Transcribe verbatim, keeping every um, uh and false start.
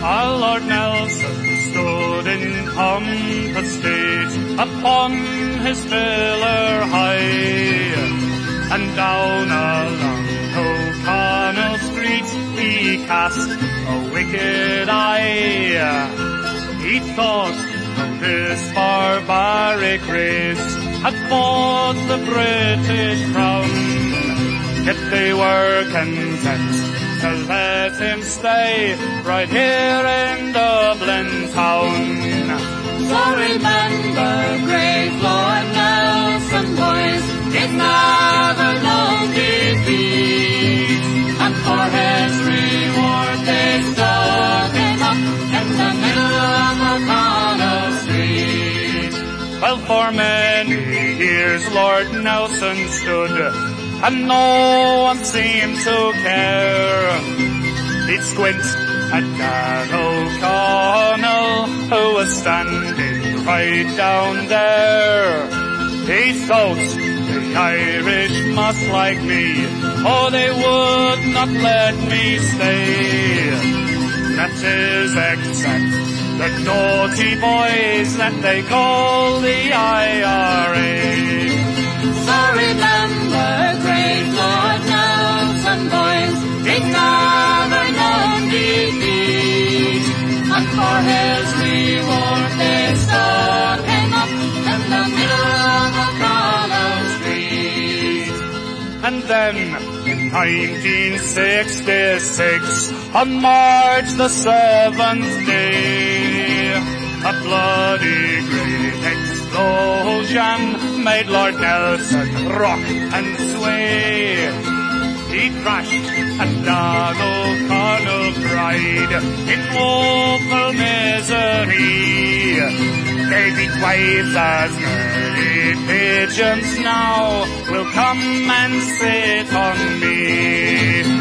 Our Lord Nelson stood in pompous state upon his pillar high, and down along O'Connell Street he cast a wicked eye. He thought this barbaric race had fought the British crown, yet they were content to let him stay right here in Dublin town. So remember, great Lord Nelson, boys, did never know defeat, and for his reward they stuck him up in the middle of O'Connell Street. Well, for many years Lord Nelson stood, and no one seemed to care. He'd squint at Dan O'Connell, who was standing right down there. He thought the Irish must like me, or they would not let me stay. That is except the naughty boys that they call the I R A. So remember, great Lord Nelson, boys, did never know defeat, and for his reward they stuck him up in the middle of O'Connell Street. And then, in nineteen sixty-six, on March the seventh day, a bloody great explosion made Lord Nelson rock and sway. He crashed and Dan O'Connell cried in woeful misery. They be twice as many pigeons now will come and sit on me.